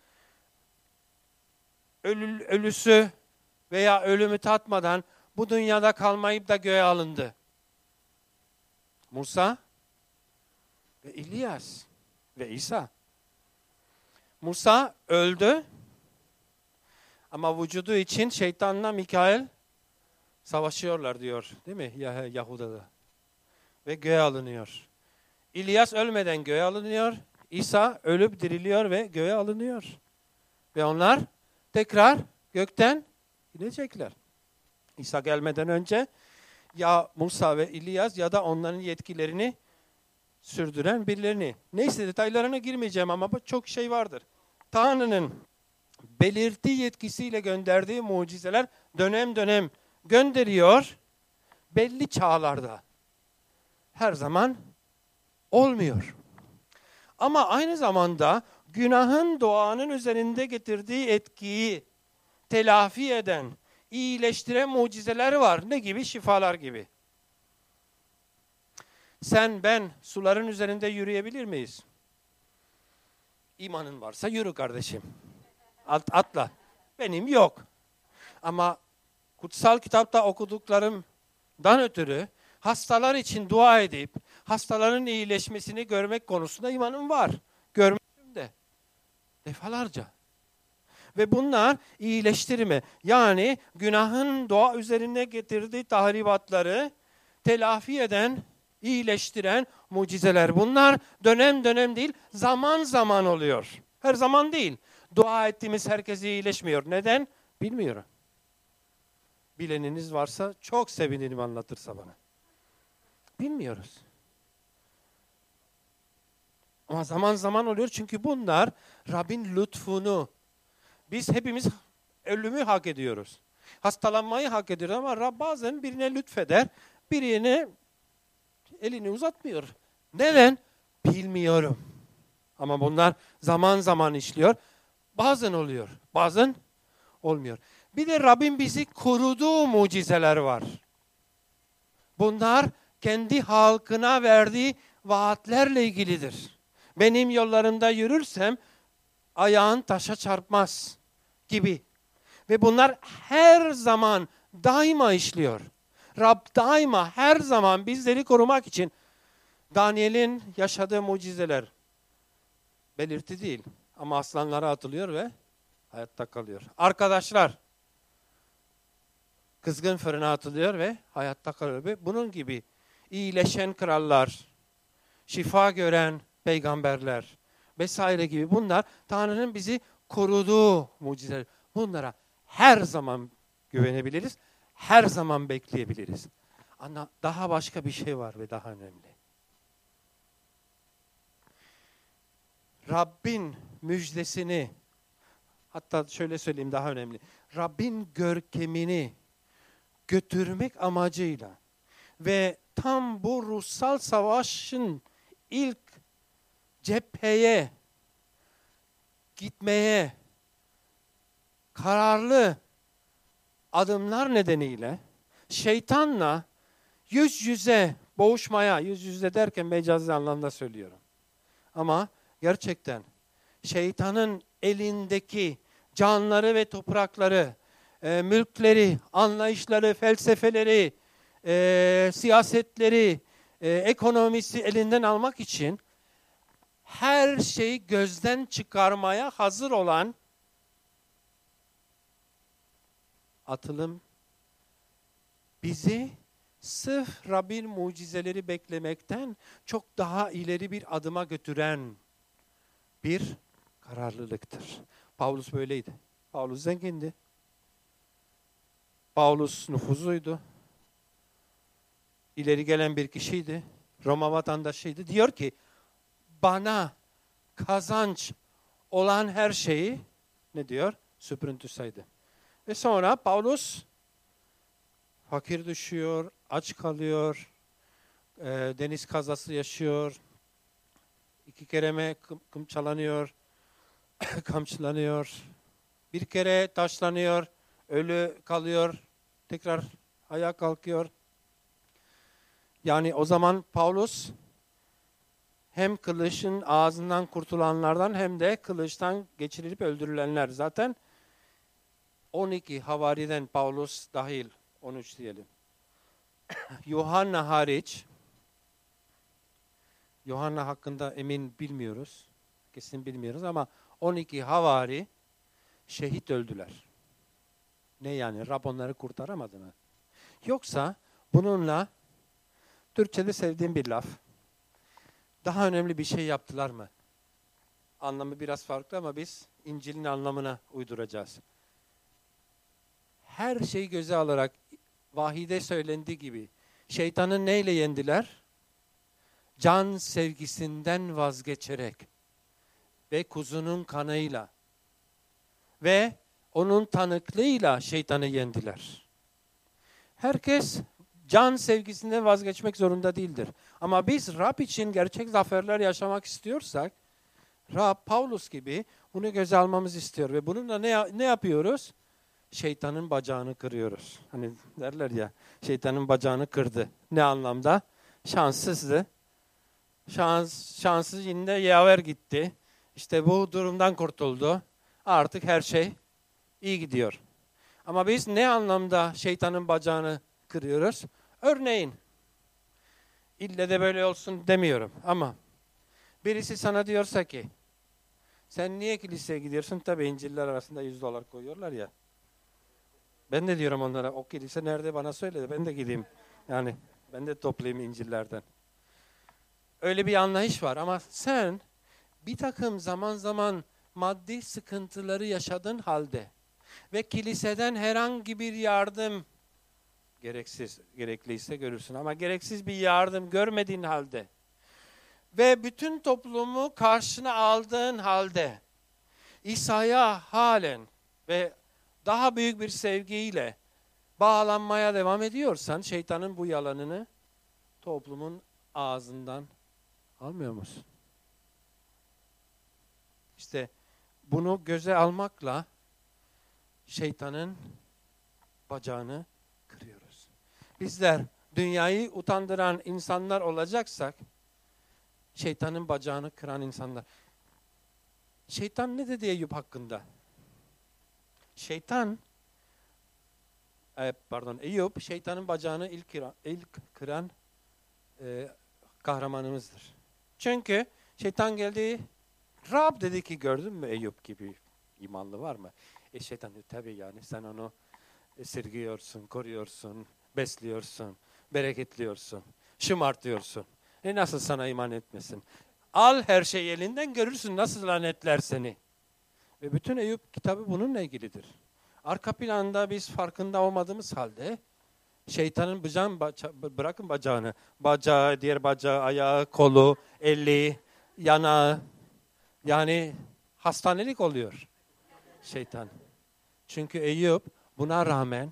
Ölüsü veya ölümü tatmadan bu dünyada kalmayıp da göğe alındı. Musa ve İlyas ve İsa. Musa öldü ama vücudu için şeytanla Mikail savaşıyorlar diyor, değil mi Yahuda'da? Ve göğe alınıyor. İlyas ölmeden göğe alınıyor. İsa ölüp diriliyor ve göğe alınıyor. Ve onlar tekrar gökten inecekler. İsa gelmeden önce ya Musa ve İlyas ya da onların yetkilerini sürdüren birilerini. Neyse detaylarına girmeyeceğim ama çok şey vardır. Tanrı'nın belirti yetkisiyle gönderdiği mucizeler dönem dönem gönderiyor. Belli çağlarda. Her zaman olmuyor. Ama aynı zamanda günahın doğanın üzerinde getirdiği etkiyi telafi eden, iyileştiren mucizeler var. Ne gibi? Şifalar gibi. Sen, ben suların üzerinde yürüyebilir miyiz? İmanın varsa yürü kardeşim. Atla. Benim yok. Ama kutsal kitapta okuduklarımdan ötürü hastalar için dua edip hastaların iyileşmesini görmek konusunda imanım var. Görmüşüm de defalarca. Ve bunlar iyileştirme. Yani günahın doğa üzerine getirdiği tahribatları telafi eden, iyileştiren mucizeler. Bunlar dönem dönem değil, zaman zaman oluyor. Her zaman değil. Dua ettiğimiz herkes iyileşmiyor. Neden? Bilmiyorum. Bileniniz varsa çok sevinirim anlatırsa bana. Bilmiyoruz. Ama zaman zaman oluyor çünkü bunlar Rabbin lütfunu. Biz hepimiz ölümü hak ediyoruz. Hastalanmayı hak ediyoruz ama Rab bazen birine lütfeder, birine elini uzatmıyor. Neden? Bilmiyorum. Ama bunlar zaman zaman işliyor. Bazen oluyor, bazen olmuyor. Bir de Rabbin bizi koruduğu mucizeler var. Bunlar kendi halkına verdiği vaatlerle ilgilidir. Benim yollarımda yürürsem ayağın taşa çarpmaz gibi. Ve bunlar her zaman daima işliyor. Rab daima her zaman bizleri korumak için Daniel'in yaşadığı mucizeler belirti değil. Ama aslanlara atılıyor ve hayatta kalıyor. Arkadaşlar kızgın fırına atılıyor ve hayatta kalıyor. Ve bunun gibi iyileşen krallar, şifa gören peygamberler vesaire gibi bunlar Tanrı'nın bizi koruduğu mucizeler. Bunlara her zaman güvenebiliriz, her zaman bekleyebiliriz. Ama daha başka bir şey var ve daha önemli. Rabbin müjdesini, hatta şöyle söyleyeyim daha önemli. Rabbin görkemini götürmek amacıyla ve tam bu ruhsal savaşın ilk cepheye gitmeye kararlı adımlar nedeniyle şeytanla yüz yüze boğuşmaya, yüz yüze derken mecazi anlamda söylüyorum. Ama gerçekten şeytanın elindeki canları ve toprakları, mülkleri, anlayışları, felsefeleri, siyasetleri, ekonomisi elinden almak için her şeyi gözden çıkarmaya hazır olan atılım bizi sırf Rabbin mucizeleri beklemekten çok daha ileri bir adıma götüren bir kararlılıktır. Paulus böyleydi. Paulus zengindi. Paulus nüfuzluydu. İleri gelen bir kişiydi. Roma vatandaşıydı. Diyor ki bana kazanç olan her şeyi ne diyor? Süprüntü saydı. Ve sonra Paulus fakir düşüyor, aç kalıyor, deniz kazası yaşıyor, 2 kere kamçılanıyor, bir kere taşlanıyor, ölü kalıyor, tekrar ayağa kalkıyor. Yani o zaman Paulus hem kılıçın ağzından kurtulanlardan hem de kılıçtan geçirilip öldürülenler. Zaten 12 havariden Paulus dahil, 13 diyelim. Yuhanna hariç, Yuhanna hakkında emin bilmiyoruz, kesin bilmiyoruz ama 12 havari şehit öldüler. Ne yani? Rab onları kurtaramadı mı? Yoksa bununla, Türkçe'de sevdiğim bir laf, daha önemli bir şey yaptılar mı? Anlamı biraz farklı ama biz İncil'in anlamına uyduracağız. Her şeyi göze alarak vahide söylendiği gibi şeytanı neyle yendiler? Can sevgisinden vazgeçerek ve kuzunun kanıyla ve onun tanıklığıyla şeytanı yendiler. Herkes can sevgisinden vazgeçmek zorunda değildir. Ama biz Rab için gerçek zaferler yaşamak istiyorsak, Rab, Paulus gibi bunu göze almamız istiyor. Ve bununla ne yapıyoruz? Şeytanın bacağını kırıyoruz. Hani derler ya, şeytanın bacağını kırdı. Ne anlamda? Şanssızdı. Şanssız yine yaver gitti. İşte bu durumdan kurtuldu. Artık her şey iyi gidiyor. Ama biz ne anlamda şeytanın bacağını kırıyoruz? Örneğin, ille de böyle olsun demiyorum ama birisi sana diyorsa ki, sen niye kiliseye gidiyorsun? Tabii İncil'ler arasında $100 koyuyorlar ya. Ben de diyorum onlara, o kilise nerede bana söyle de ben de gideyim. Yani ben de toplayayım İncil'lerden. Öyle bir anlayış var ama sen bir takım zaman zaman maddi sıkıntıları yaşadığın halde ve kiliseden herhangi bir yardım gerekliyse görürsün ama gereksiz bir yardım görmediğin halde ve bütün toplumu karşına aldığın halde İsa'ya halen ve daha büyük bir sevgiyle bağlanmaya devam ediyorsan şeytanın bu yalanını toplumun ağzından almıyor musun? İşte bunu göze almakla şeytanın bacağını kırıyoruz. Bizler dünyayı utandıran insanlar olacaksak şeytanın bacağını kıran insanlar. Şeytan ne dedi Eyüp hakkında? Eyüp şeytanın bacağını ilk kıran kahramanımızdır. Çünkü şeytan geldi, Rab dedi ki gördün mü Eyüp gibi imanlı var mı? Şeytan dedi tabii yani sen onu esirgiyorsun, koruyorsun, besliyorsun, bereketliyorsun, şımartıyorsun. Nasıl sana iman etmesin? Al her şeyi elinden, görürsün nasıl lanetler seni. Ve bütün Eyüp kitabı bununla ilgilidir. Arka planda biz farkında olmadığımız halde şeytanın bırakın bacağını, bacağı, diğer bacağı, ayağı, kolu, eli, yanağı, yani hastanelik oluyor şeytan. Çünkü Eyüp buna rağmen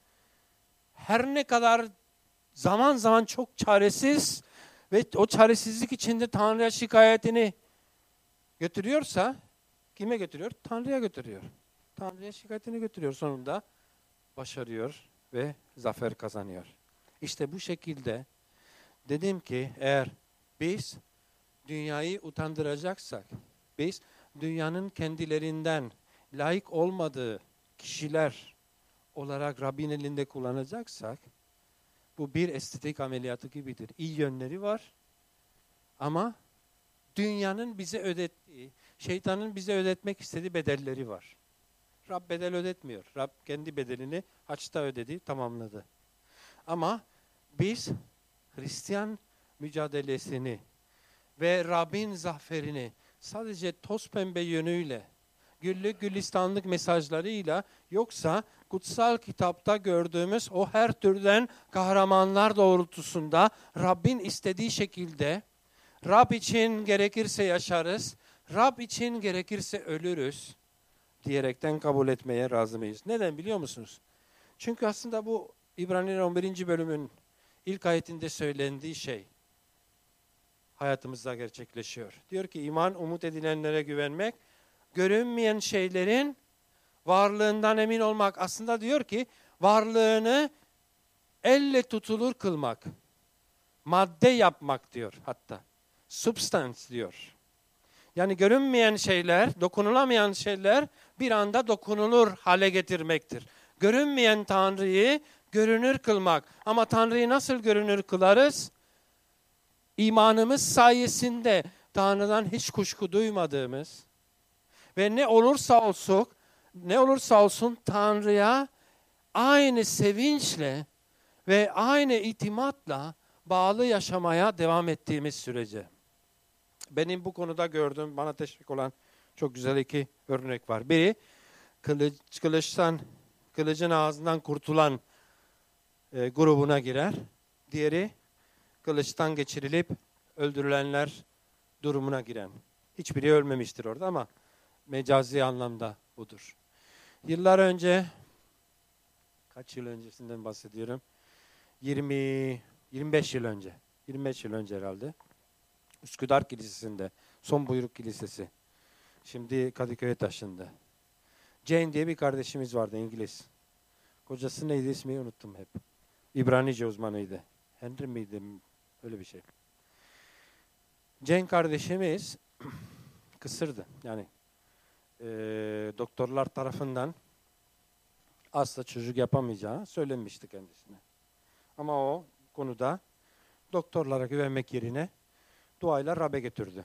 her ne kadar zaman zaman çok çaresiz ve o çaresizlik içinde Tanrı'ya şikayetini götürüyorsa, kime götürüyor? Tanrı'ya götürüyor. Tanrı'ya şikayetini götürüyor, sonunda başarıyor ve zafer kazanıyor. İşte bu şekilde dedim ki eğer biz dünyayı utandıracaksak, biz dünyanın kendilerinden layık olmadığı kişiler olarak Rabbin elinde kullanacaksak, bu bir estetik ameliyatı gibidir. İyi yönleri var ama dünyanın bize ödettiği, şeytanın bize ödetmek istediği bedelleri var. Rab bedel ödetmiyor. Rab kendi bedelini haçta ödedi, tamamladı. Ama biz Hristiyan mücadelesini ve Rabbin zaferini sadece toz pembe yönüyle, güllük gülistanlık mesajlarıyla, yoksa kutsal kitapta gördüğümüz o her türden kahramanlar doğrultusunda Rabbin istediği şekilde, Rab için gerekirse yaşarız, Rab için gerekirse ölürüz diyerekten kabul etmeye razı mıyız? Neden biliyor musunuz? Çünkü aslında bu İbraniler 11. bölümün ilk ayetinde söylendiği şey hayatımızda gerçekleşiyor. Diyor ki iman umut edilenlere güvenmek, görünmeyen şeylerin varlığından emin olmak. Aslında diyor ki varlığını elle tutulur kılmak. Madde yapmak diyor hatta. Substance diyor. Yani görünmeyen şeyler, dokunulamayan şeyler bir anda dokunulur hale getirmektir. Görünmeyen Tanrı'yı görünür kılmak. Ama Tanrı'yı nasıl görünür kılarız? İmanımız sayesinde Tanrı'dan hiç kuşku duymadığımız ve ne olursa olsun Tanrı'ya aynı sevinçle ve aynı itimatla bağlı yaşamaya devam ettiğimiz sürece. Benim bu konuda gördüğüm, bana teşvik olan çok güzel iki örnek var. Biri kılıcın ağzından kurtulan grubuna girer. Diğeri kılıçtan geçirilip öldürülenler durumuna giren. Hiçbiri ölmemiştir orada ama mecazi anlamda budur. Yıllar önce, kaç yıl öncesinden bahsediyorum? 25 yıl önce. 25 yıl önce herhalde. Üsküdar Kilisesi'nde, Son Buyruk Kilisesi. Şimdi Kadıköy'e taşındı. Jane diye bir kardeşimiz vardı, İngiliz. Kocası neydi, ismini unuttum hep. İbranice uzmanıydı. Henry miydi? Öyle bir şey. Jane kardeşimiz kısırdı. Yani doktorlar tarafından asla çocuk yapamayacağı söylenmişti kendisine. Ama o konuda doktorlara güvenmek yerine duayla Rab'be götürdü.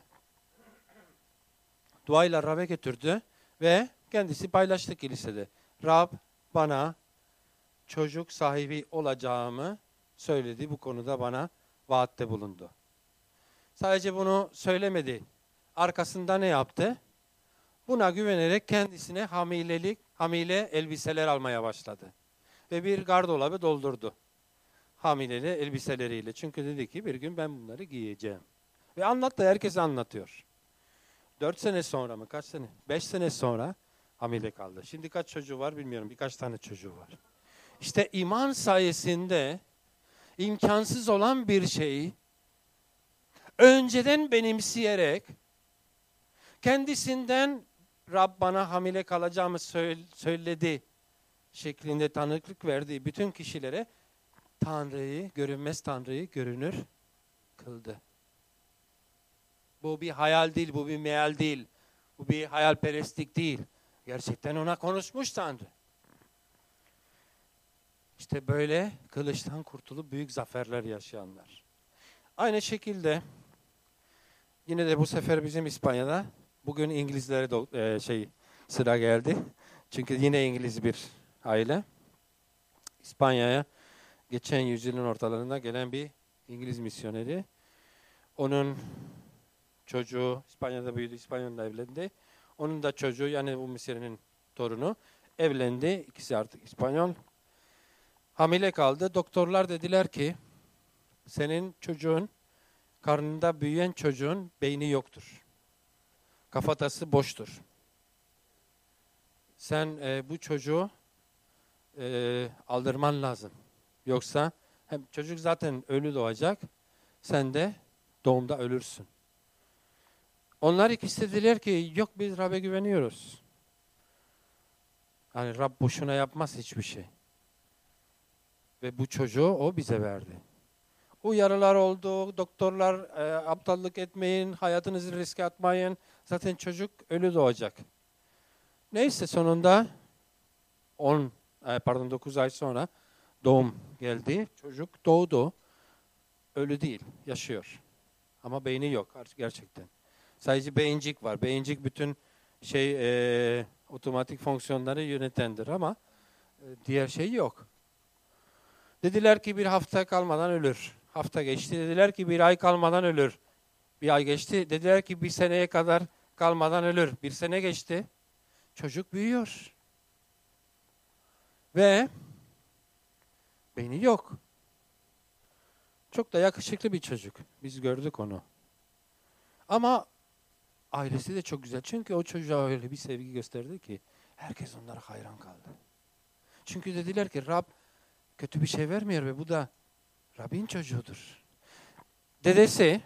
Duayla Rab'be götürdü ve kendisi paylaştı kilisede. Rab bana çocuk sahibi olacağımı söyledi. Bu konuda bana vaatte bulundu. Sadece bunu söylemedi. Arkasında ne yaptı? Buna güvenerek kendisine hamile elbiseler almaya başladı. Ve bir gardırobı doldurdu. Hamileli elbiseleriyle. Çünkü dedi ki bir gün ben bunları giyeceğim. Ve anlattı, herkese anlatıyor. 4 sene sonra mı, kaç sene? 5 sene sonra hamile kaldı. Şimdi kaç çocuğu var bilmiyorum. Birkaç tane çocuğu var. İşte iman sayesinde imkansız olan bir şeyi önceden benimseyerek kendisinden Rab bana hamile kalacağımı söyledi şeklinde tanıklık verdiği bütün kişilere Tanrı'yı, görünmez Tanrı'yı görünür kıldı. Bu bir hayal değil, bu bir meal değil. Bu bir hayalperestlik değil. Gerçekten ona konuşmuş Tanrı. İşte böyle kılıçtan kurtulup büyük zaferler yaşayanlar. Aynı şekilde yine de bu sefer bizim İspanya'da, bugün İngilizlere sıra geldi. Çünkü yine İngiliz bir aile. İspanya'ya geçen yüzyılın ortalarında gelen bir İngiliz misyoneri. Onun çocuğu İspanya'da büyüdü, İspanya'da evlendi. Onun da çocuğu, yani bu Mısır'ın torunu evlendi. İkisi artık İspanyol. Hamile kaldı. Doktorlar dediler ki senin çocuğun, karnında büyüyen çocuğun beyni yoktur. Kafatası boştur. Sen bu çocuğu aldırman lazım. Yoksa hem çocuk zaten ölü doğacak, sen de doğumda ölürsün. Onlar ikisi dediler ki yok, biz Rab'be güveniyoruz. Yani Rab boşuna yapmaz hiçbir şey. Ve bu çocuğu o bize verdi. Uyarılar oldu, doktorlar aptallık etmeyin, hayatınızı riske atmayın. Zaten çocuk ölü doğacak. Neyse sonunda 9 ay sonra doğum geldi. Çocuk doğdu. Ölü değil, yaşıyor. Ama beyni yok gerçekten. Sadece beyincik var. Beyincik bütün otomatik fonksiyonları yönetendir ama diğer şey yok. Dediler ki bir hafta kalmadan ölür. Hafta geçti. Dediler ki bir ay kalmadan ölür. Bir ay geçti. Dediler ki bir seneye kadar kalmadan ölür. Bir sene geçti. Çocuk büyüyor. Ve beyni yok. Çok da yakışıklı bir çocuk. Biz gördük onu. Ama ailesi de çok güzel. Çünkü o çocuğa öyle bir sevgi gösterdi ki herkes onlara hayran kaldı. Çünkü dediler ki Rab kötü bir şey vermiyor ve bu da Rab'in çocuğudur. Dedesi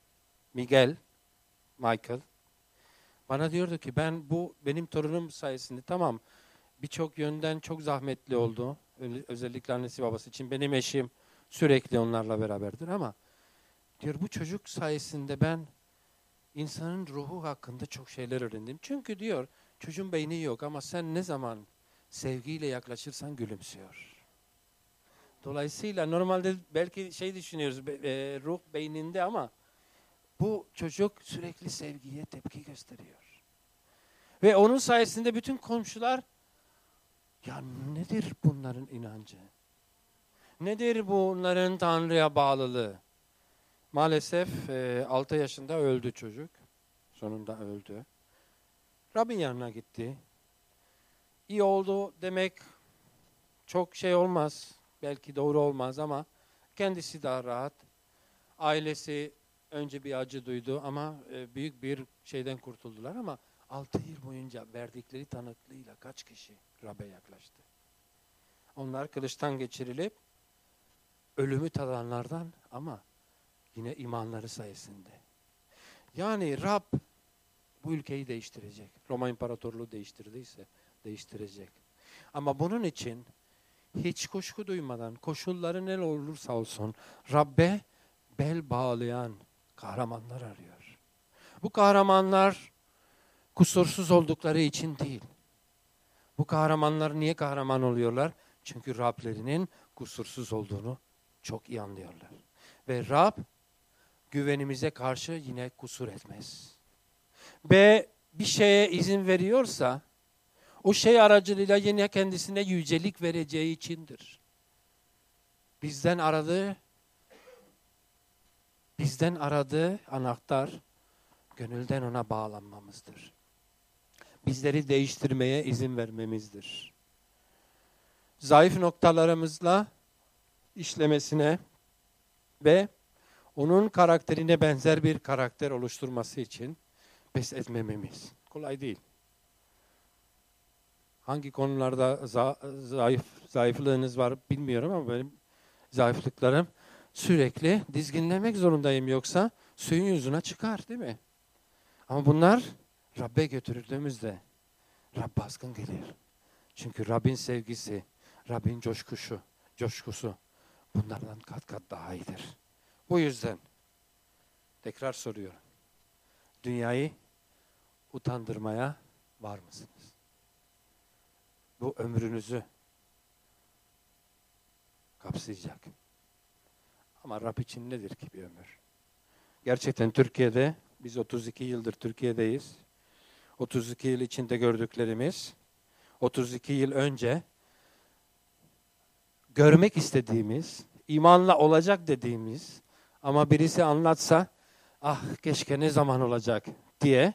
Michael bana diyordu ki benim torunum sayesinde tamam birçok yönden çok zahmetli oldu. Özellikle annesi babası için. Benim eşim sürekli onlarla beraberdir ama diyor bu çocuk sayesinde ben insanın ruhu hakkında çok şeyler öğrendim. Çünkü diyor çocuğun beyni yok ama sen ne zaman sevgiyle yaklaşırsan gülümsüyor. Dolayısıyla normalde belki düşünüyoruz ruh beyninde ama bu çocuk sürekli sevgiye tepki gösteriyor. Ve onun sayesinde bütün komşular ya nedir bunların inancı? Nedir bunların Tanrı'ya bağlılığı? Maalesef 6 yaşında öldü çocuk. Sonunda öldü. Rab'in yanına gitti. İyi oldu demek çok olmaz. Belki doğru olmaz ama kendisi daha rahat. Ailesi önce bir acı duydu ama büyük bir şeyden kurtuldular ama 6 yıl boyunca verdikleri tanıklığıyla kaç kişi Rab'be yaklaştı? Onlar kılıçtan geçirilip ölümü tadanlardan ama yine imanları sayesinde. Yani Rab bu ülkeyi değiştirecek. Roma İmparatorluğu değiştirdiyse değiştirecek. Ama bunun için hiç kuşku duymadan, koşulları ne olursa olsun Rab'be bel bağlayan kahramanlar arıyor. Bu kahramanlar kusursuz oldukları için değil. Bu kahramanlar niye kahraman oluyorlar? Çünkü Rablerinin kusursuz olduğunu çok iyi anlıyorlar. Ve Rab güvenimize karşı yine kusur etmez. Ve bir şeye izin veriyorsa o şey aracılığıyla yine kendisine yücelik vereceği içindir. Bizden aradığı anahtar gönülden ona bağlanmamızdır. Bizleri değiştirmeye izin vermemizdir. Zayıf noktalarımızla işlemesine ve onun karakterine benzer bir karakter oluşturması için pes etmememiz. Kolay değil. Hangi konularda zayıflığınız var bilmiyorum ama benim zayıflıklarım sürekli dizginlemek zorundayım yoksa suyun yüzüne çıkar değil mi? Ama bunlar Rab'be götürdüğümüzde Rab baskın gelir. Çünkü Rab'in sevgisi, Rab'in coşkusu bunlardan kat kat daha iyidir. Bu yüzden tekrar soruyorum. Dünyayı utandırmaya var mısınız? Bu ömrünüzü kapsayacak. Ama Rab için nedir ki bir ömür? Gerçekten Türkiye'de, biz 32 yıldır Türkiye'deyiz. 32 yıl içinde gördüklerimiz, 32 yıl önce görmek istediğimiz, imanla olacak dediğimiz ama birisi anlatsa ah keşke ne zaman olacak diye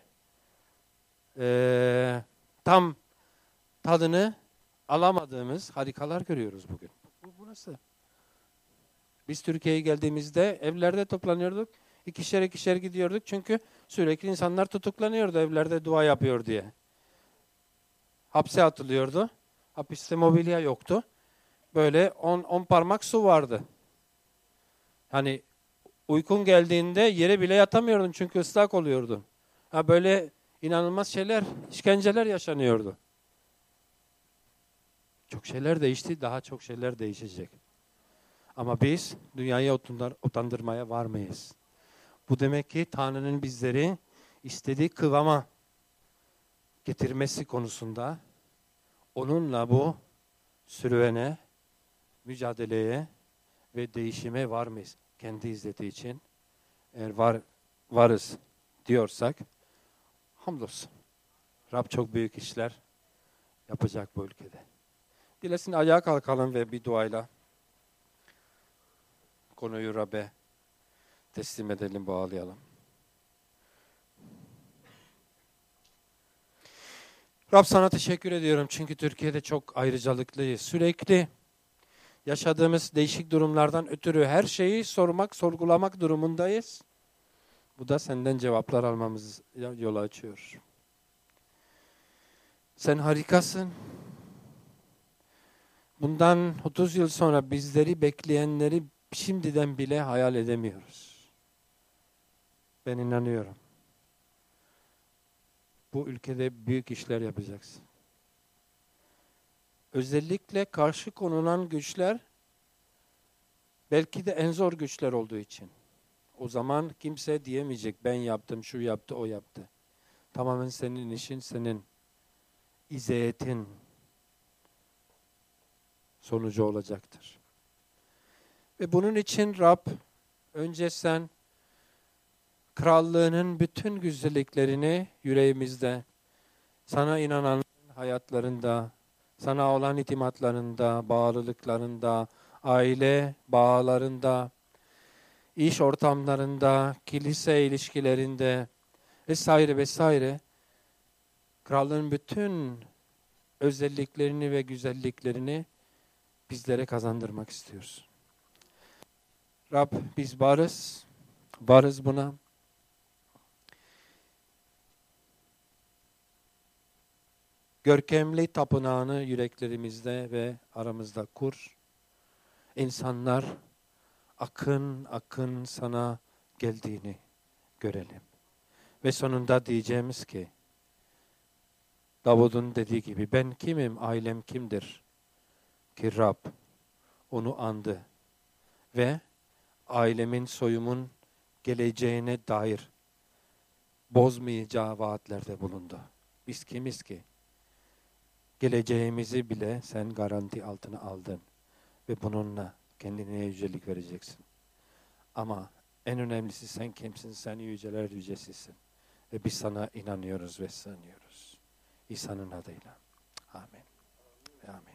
tam tadını alamadığımız harikalar görüyoruz bugün. Burası. Biz Türkiye'ye geldiğimizde evlerde toplanıyorduk. İkişer gidiyorduk. Çünkü sürekli insanlar tutuklanıyordu evlerde dua yapıyor diye. Hapse atılıyordu. Hapiste mobilya yoktu. Böyle 10 parmak su vardı. Hani uykun geldiğinde yere bile yatamıyordun çünkü ıslak oluyordun. Ha böyle inanılmaz şeyler, işkenceler yaşanıyordu. Çok şeyler değişti, daha çok şeyler değişecek. Ama biz dünyayı utandırmaya var mıyız? Bu demek ki Tanrı'nın bizleri istediği kıvama getirmesi konusunda onunla bu serüvene, mücadeleye ve değişime var mıyız? Kendi izzeti için eğer varız diyorsak hamdolsun. Rab çok büyük işler yapacak bu ülkede. Dilesin ayağa kalkalım ve bir duayla konuyu Rab'be teslim edelim, bağlayalım. Rab sana teşekkür ediyorum çünkü Türkiye'de çok ayrıcalıklıyız. Sürekli yaşadığımız değişik durumlardan ötürü her şeyi sormak, sorgulamak durumundayız. Bu da senden cevaplar almamız yol açıyor. Sen harikasın. Bundan 30 yıl sonra bizleri bekleyenleri şimdiden bile hayal edemiyoruz. Ben inanıyorum. Bu ülkede büyük işler yapacaksın. Özellikle karşı konulan güçler belki de en zor güçler olduğu için. O zaman kimse diyemeyecek ben yaptım, şu yaptı, o yaptı. Tamamen senin işin, senin izayetin sonucu olacaktır. Ve bunun için Rab önce sen krallığının bütün güzelliklerini yüreğimizde, sana inanan hayatlarında, sana olan itimatlarında, bağlılıklarında, aile bağlarında, iş ortamlarında, kilise ilişkilerinde vesaire krallığın bütün özelliklerini ve güzelliklerini bizlere kazandırmak istiyoruz. Rab biz varız buna. Görkemli tapınağını yüreklerimizde ve aramızda kur. İnsanlar akın akın sana geldiğini görelim. Ve sonunda diyeceğimiz ki, Davud'un dediği gibi, ben kimim, ailem kimdir? Ki Rab onu andı ve ailemin, soyumun geleceğine dair bozmayacağı vaatlerde bulundu. Biz kimiz ki? Geleceğimizi bile sen garanti altına aldın ve bununla kendine yücelik vereceksin. Ama en önemlisi sen kimsin? Sen yüceler yücesisin. Ve biz sana inanıyoruz ve sığınıyoruz. İsa'nın adıyla. Amin. Amin.